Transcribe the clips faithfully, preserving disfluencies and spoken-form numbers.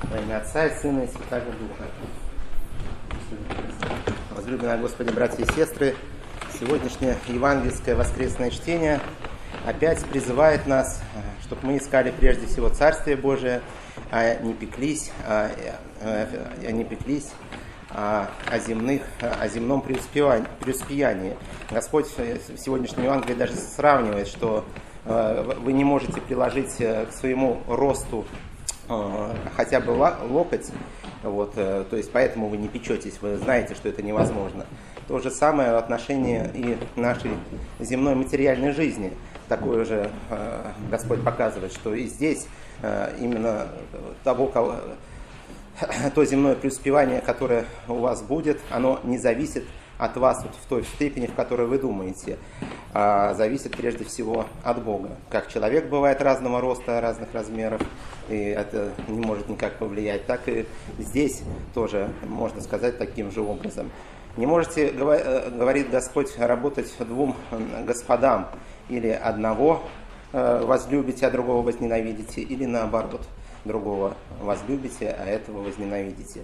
Во имя Отца и Сына и Святаго Духа. Возлюбленные Господи, братья и сестры, сегодняшнее евангельское воскресное чтение опять призывает нас, чтобы мы искали прежде всего Царствие Божие, а не пеклись, а, а не пеклись о, о, земных, о земном преуспеянии. Господь в сегодняшнем Евангелии даже сравнивает, что вы не можете приложить к своему росту хотя бы локоть, вот, то есть поэтому вы не печетесь, вы знаете, что это невозможно. То же самое в отношении и нашей земной материальной жизни. Такое же Господь показывает, что и здесь именно того, кого, то земное преуспевание, которое у вас будет, оно не зависит от вас вот в той степени, в которой вы думаете, а зависит прежде всего от Бога. Как человек бывает разного роста, разных размеров, и это не может никак повлиять, так и здесь тоже можно сказать таким же образом. Не можете, говорит Господь, работать двум господам, или одного возлюбите, а другого возненавидите, или наоборот, другого возлюбите, а этого возненавидите.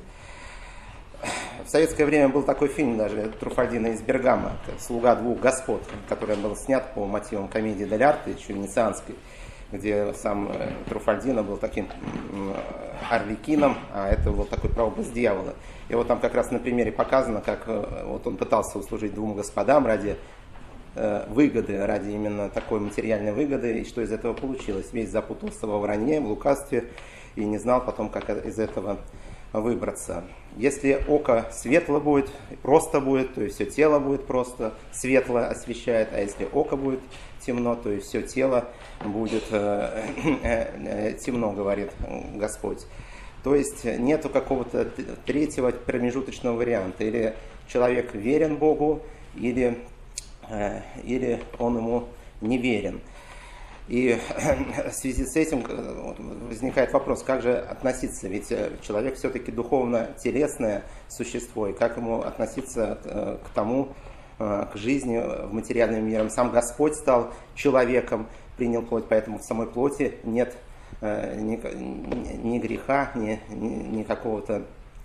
В советское время был такой фильм даже Труфальдино из Бергама, «Слуга двух господ», который был снят по мотивам комедии дель арте, еще венецианской, где сам Труфальдино был таким арлекином, а это был такой прообраз дьявола. И вот там как раз на примере показано, как вот он пытался услужить двум господам ради выгоды, ради именно такой материальной выгоды, и что из этого получилось. Весь запутался во вранье, в лукавстве, и не знал потом, как из этого выбраться. Если око светло будет, просто будет, то есть все тело будет просто светло освещает, а если око будет темно, то есть все тело будет э, э, темно, говорит Господь. То есть нету какого-то третьего промежуточного варианта. Или человек верен Богу, или, э, или он ему не верен. И в связи с этим возникает вопрос, как же относиться, ведь человек все-таки духовно-телесное существо, и как ему относиться к тому, к жизни в материальном мире. Сам Господь стал человеком, принял плоть, поэтому в самой плоти нет ни, ни греха, ни, ни какого-то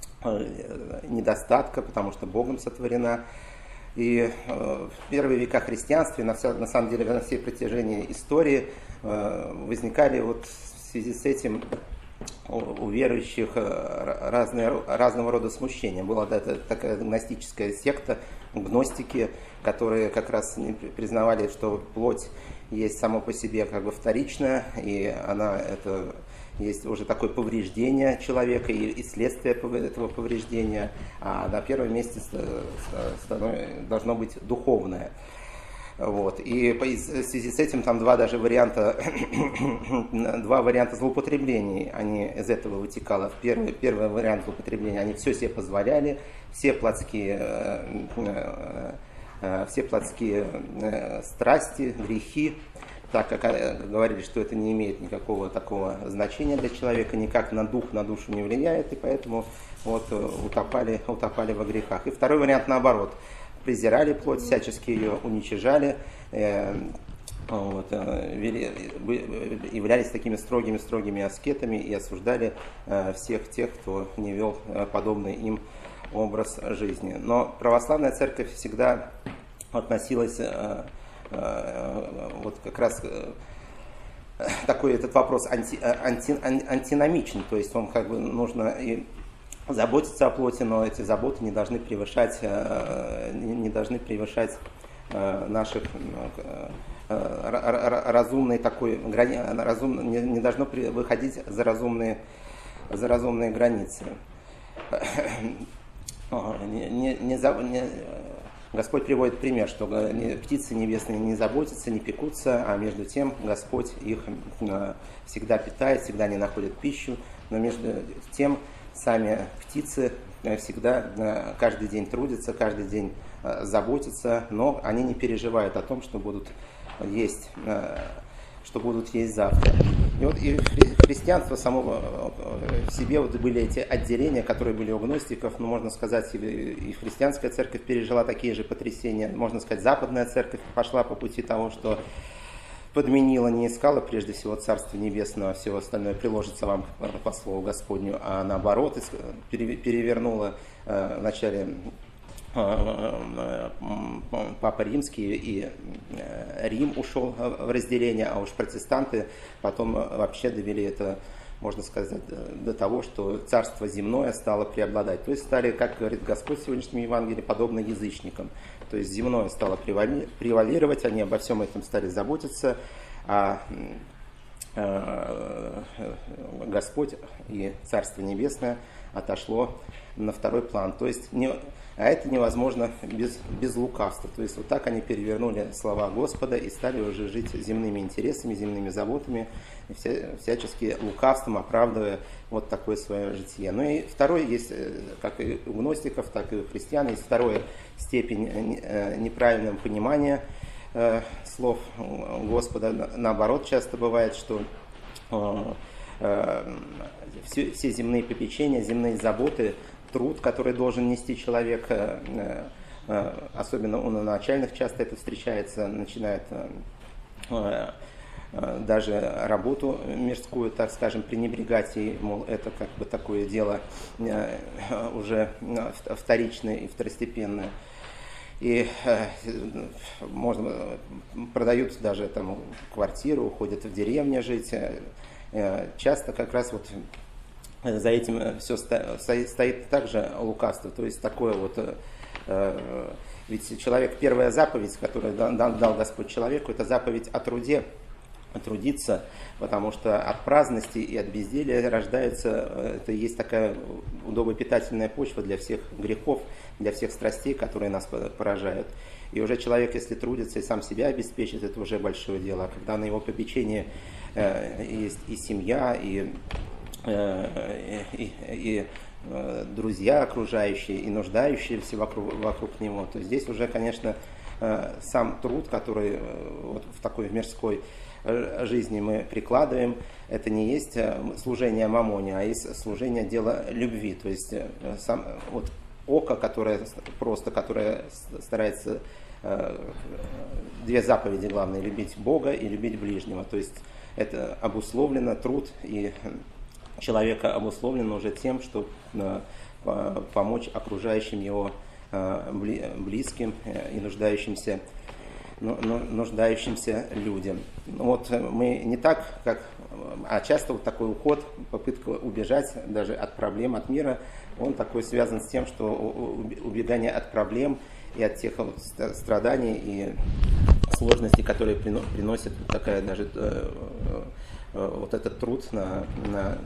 недостатка, потому что Богом сотворена. И в первые века христианства, на, все, на самом деле на всей протяжении истории, возникали вот в связи с этим у верующих разные, разного рода смущения. Была да, такая гностическая секта, гностики, которые как раз признавали, что плоть есть само по себе как бы вторичная, и она это... Есть уже такое повреждение человека и, и следствие этого повреждения, а на первом месте должно быть духовное. Вот. И в связи с этим там два даже варианта, два варианта злоупотреблений, они из этого вытекало. Первый, первый вариант злоупотребления, они все себе позволяли, все плотские, все плотские страсти, грехи, так как говорили, что это не имеет никакого такого значения для человека, никак на дух, на душу не влияет, и поэтому вот утопали, утопали во грехах. И второй вариант наоборот. Презирали плоть, всячески ее уничижали, э, вот, э, вели, являлись такими строгими-строгими аскетами и осуждали э, всех тех, кто не вел э, подобный им образ жизни. Но православная церковь всегда относилась... Э, вот как раз такой этот вопрос анти, анти, антиномичен, то есть он как бы нужно и заботиться о плоти, но эти заботы не должны превышать, не должны превышать наших разумной такой разум, не, не должно выходить за разумные, за разумные границы. Не, не, не, не, Господь приводит пример, что птицы небесные не заботятся, не пекутся, а между тем Господь их всегда питает, всегда не находит пищу, но между тем сами птицы всегда каждый день трудятся, каждый день заботятся, но они не переживают о том, что будут есть, что будут есть завтра. И вот и христианство само в себе вот были эти отделения, которые были у гностиков, ну, можно сказать, и христианская церковь пережила такие же потрясения, можно сказать, западная церковь пошла по пути того, что подменила, не искала прежде всего Царства Небесного, а все остальное приложится вам по слову Господню, а наоборот перевернула вначале Папа Римский, и Рим ушел в разделение, а уж протестанты потом вообще довели это, можно сказать, до того, что царство земное стало преобладать. То есть стали, как говорит Господь в сегодняшнем Евангелии, подобно язычникам. То есть земное стало превалировать, они обо всем этом стали заботиться, а Господь и Царство Небесное отошло на второй план. То есть не, а это невозможно без, без лукавства. То есть вот так они перевернули слова Господа и стали уже жить земными интересами, земными заботами, вся, всячески лукавством оправдывая вот такое свое житие. Ну и второй есть, как и у гностиков, так и у христиан, есть вторая степень неправильного понимания слов Господа. Наоборот, часто бывает, что все, все земные попечения, земные заботы, труд, который должен нести человек, особенно у начальных часто это встречается, начинает даже работу мирскую, так скажем, пренебрегать, и, мол, это как бы такое дело уже вторичное и второстепенное. И э, можно, продают даже там квартиру, уходят в деревню жить. Э, часто как раз вот за этим все стоит, стоит также лукавство. То есть такое вот, э, ведь человек, первая заповедь, которую дал Господь человеку, это заповедь о труде, трудиться, потому что от праздности и от безделия рождается, это и есть такая удобопитательная почва для всех грехов, для всех страстей, которые нас поражают. И уже человек, если трудится и сам себя обеспечит, это уже большое дело. А когда на его попечении э, есть и семья, и, э, и, и э, друзья окружающие, и нуждающиеся вокруг, вокруг него, то здесь уже, конечно, э, сам труд, который э, вот в такой мирской жизни мы прикладываем, это не есть служение мамоне, а есть служение дела любви. То есть сам, вот, око, которое просто, которое старается э, две заповеди главные: любить Бога и любить ближнего. То есть это обусловлено, труд и человека обусловлено уже тем, что э, помочь окружающим его э, близким и нуждающимся нуждающимся людям. Вот мы не так, как, а часто вот такой уход, попытка убежать даже от проблем, от мира, он такой связан с тем, что убегание от проблем и от тех вот страданий и сложностей, которые приносит такая даже вот этот труд на, на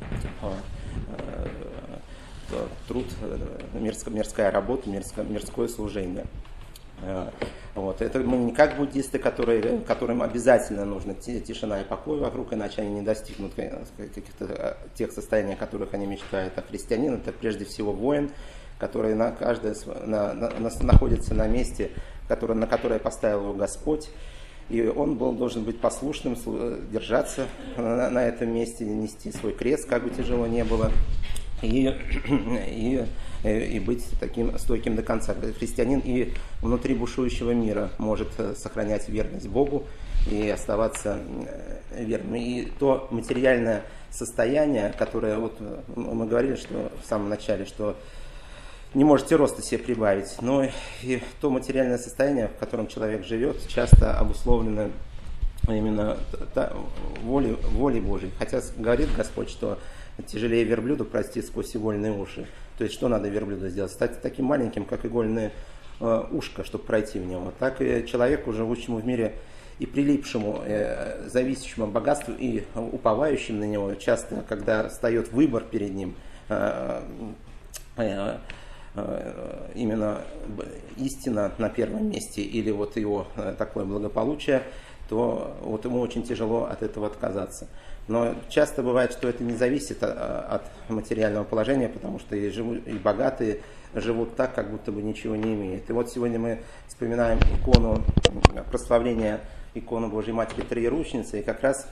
труд, мирская, мирская работа, мирское, мирское служение. Вот. Это мы не как буддисты, которые, которым обязательно нужна тишина и покой вокруг, иначе они не достигнут каких-то тех состояний, о которых они мечтают. А христианин — это прежде всего воин, который на каждое, на, на, находится на месте, который, на которое поставил его Господь. И он был, должен быть послушным, держаться на, на этом месте, нести свой крест, как бы тяжело не было. И, и, и быть таким стойким до конца. Христианин и внутри бушующего мира может сохранять верность Богу и оставаться верным. И то материальное состояние, которое, вот мы говорили, что в самом начале, что не можете роста себе прибавить, но и то материальное состояние, в котором человек живет, часто обусловлено именно волей, волей Божией. Хотя говорит Господь, что тяжелее верблюду пройти сквозь игольные уши. То есть что надо верблюду сделать? Стать таким маленьким, как игольное э, ушко, чтобы пройти в него. Так и человеку, живущему в мире и прилипшему, э, зависящему от богатства и уповающим на него, часто, когда встает выбор перед ним, э, э, э, именно истина на первом месте или вот его э, такое благополучие, то вот ему очень тяжело от этого отказаться. Но часто бывает, что это не зависит от материального положения, потому что и, живут, и богатые живут так, как будто бы ничего не имеют. И вот сегодня мы вспоминаем икону прославления, икону Божьей Матери Троеручницы, и как раз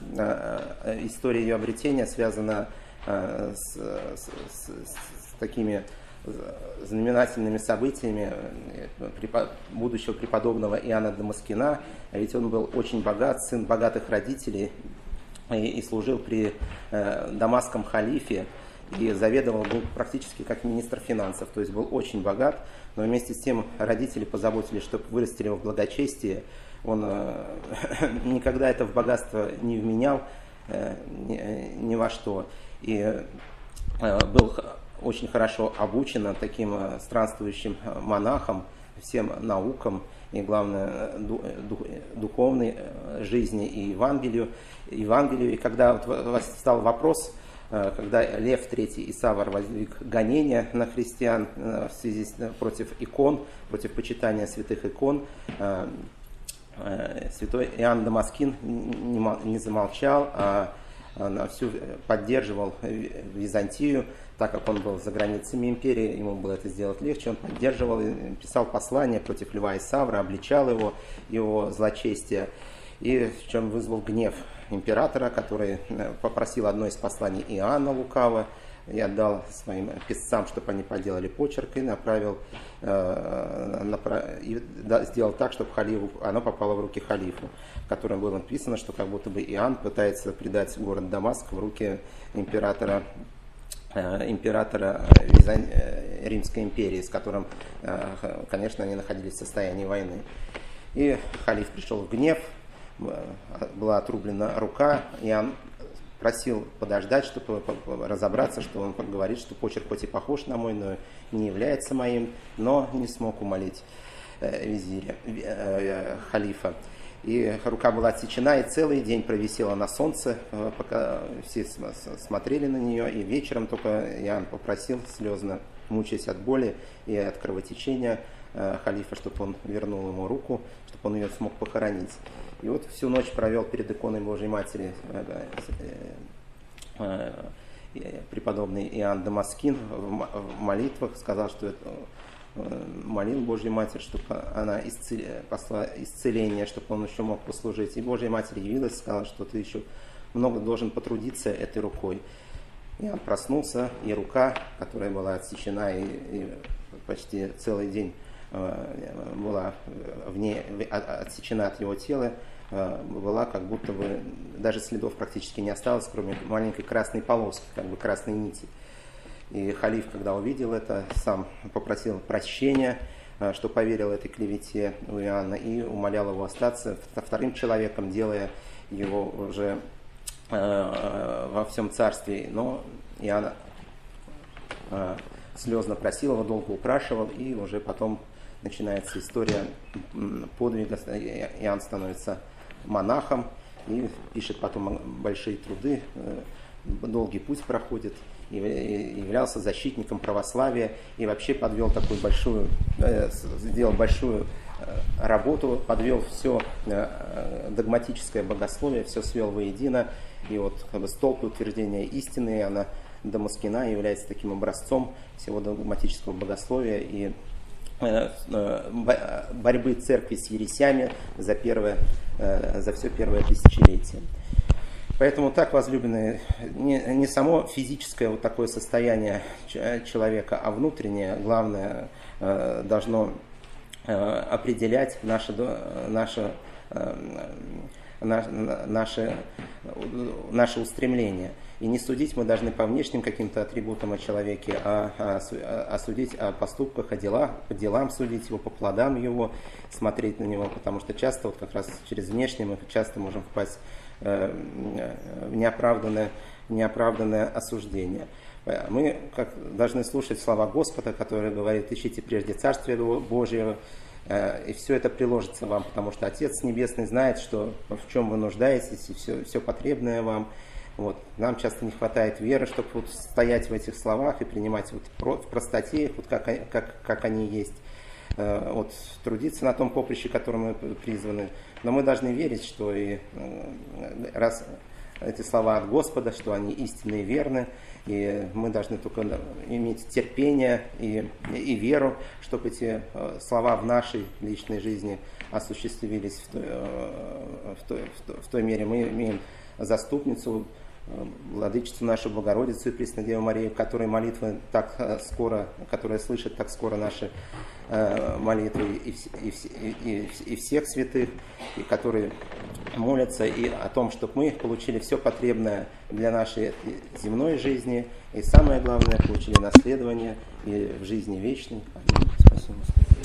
история ее обретения связана с, с, с, с такими знаменательными событиями будущего преподобного Иоанна Дамаскина, ведь он был очень богат, сын богатых родителей, и служил при дамасском халифе, и заведовал, был практически как министр финансов, то есть был очень богат, но вместе с тем родители позаботились, чтобы вырастили его в благочестие. Он никогда это в богатство не вменял ни, ни во что, и был очень хорошо обучен таким странствующим монахом, всем наукам и, главное, духовной жизни и Евангелию. Евангелию. И когда вот стал вопрос, когда Лев третий Исавр воздвиг гонения на христиан в связи с, против икон, против почитания святых икон, святой Иоанн Дамаскин не замолчал, а всю поддерживал Византию, так как он был за границами империи, ему было это сделать легче, он поддерживал и писал послания против Льва Исавра, обличал его, его злочестие, и в чем вызвал гнев императора, который попросил одно из посланий Иоанна лукаво и отдал своим писцам, чтобы они поделали почерк, и направил, э, направ... и сделал так, чтобы халифу, оно попало в руки халифу, в котором было написано, что как будто бы Иоанн пытается предать город Дамаск в руки императора, э, императора Визан... Римской империи, с которым, э, конечно, они находились в состоянии войны. И халиф пришел в гнев, была отрублена рука, Иоанн просил подождать, чтобы разобраться, что он говорит, что почерк хоть и похож на мой, но не является моим, но не смог умолить визиря, халифа. И рука была отсечена, и целый день провисела на солнце, пока все смотрели на нее, и вечером только Иоанн попросил, слезно мучаясь от боли и от кровотечения, халифа, чтобы он вернул ему руку, чтобы он ее смог похоронить. И вот всю ночь провел перед иконой Божьей Матери преподобный Иоанн Дамаскин в молитвах, сказал, что это молил Божью Матерь, чтобы она исцелила, посла исцеление, чтобы он еще мог послужить. И Божья Матерь явилась, сказала, что ты еще много должен потрудиться этой рукой. Иоанн проснулся, и рука, которая была отсечена и, и почти целый день была вне, отсечена от его тела, была как будто бы, даже следов практически не осталось, кроме маленькой красной полоски, как бы красной нити. И халиф, когда увидел это, сам попросил прощения, что поверил этой клевете у Иоанна, и умолял его остаться вторым человеком, делая его уже во всем царстве. Но Иоанн слезно просил его, долго упрашивал, и уже потом начинается история подвига. Иоанн становится монахом и пишет потом большие труды, долгий путь проходит, и являлся защитником православия, и вообще подвел такую большую, сделал большую работу, подвел все догматическое богословие, все свел воедино, и вот как бы столб утверждения истины Иоанна Дамаскина является таким образцом всего догматического богословия и борьбы церкви с ересями за, первое, за все первое тысячелетие. Поэтому так, возлюбленные, не, не само физическое вот такое состояние человека, а внутреннее, главное, должно определять наше, наше, наше, наше устремление. И не судить мы должны по внешним каким-то атрибутам о человеке, а, а, а судить о поступках, о делах, по делам судить его, по плодам его, смотреть на него, потому что часто вот как раз через внешнее мы часто можем впасть э, в неоправданное, неоправданное осуждение. Мы как, должны слушать слова Господа, который говорит: ищите прежде Царствие Божьего, э, и все это приложится вам, потому что Отец Небесный знает, что, в чем вы нуждаетесь, и все, все потребное вам. Вот. Нам часто не хватает веры, чтобы вот стоять в этих словах и принимать вот в простоте их, вот как, как, как они есть. Э, вот, трудиться на том поприще, которым мы призваны. Но мы должны верить, что и, раз эти слова от Господа, что они истинны и верны, и мы должны только иметь терпение и, и веру, чтобы эти слова в нашей личной жизни осуществились в той, в той, в той, в той мере. Мы имеем заступницу Владычицу нашу Богородицу и Пресную Деву Марию, которой молитвы так скоро, которая слышит так скоро наши молитвы, и, и, и, и всех святых, и которые молятся и о том, чтобы мы получили все потребное для нашей земной жизни, и самое главное, получили наследование и в жизни вечной. Спасибо.